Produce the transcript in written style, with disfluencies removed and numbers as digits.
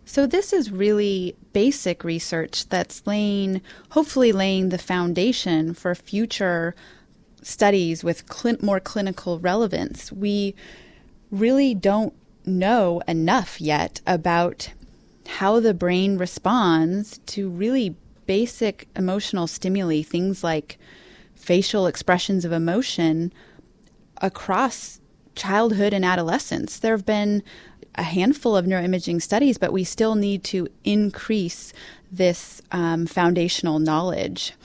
So this is really basic research that's hopefully laying the foundation for future studies with more clinical relevance. We really don't know enough yet about how the brain responds to really basic emotional stimuli, things like facial expressions of emotion across childhood and adolescence. There have been a handful of neuroimaging studies, but we still need to increase this foundational knowledge.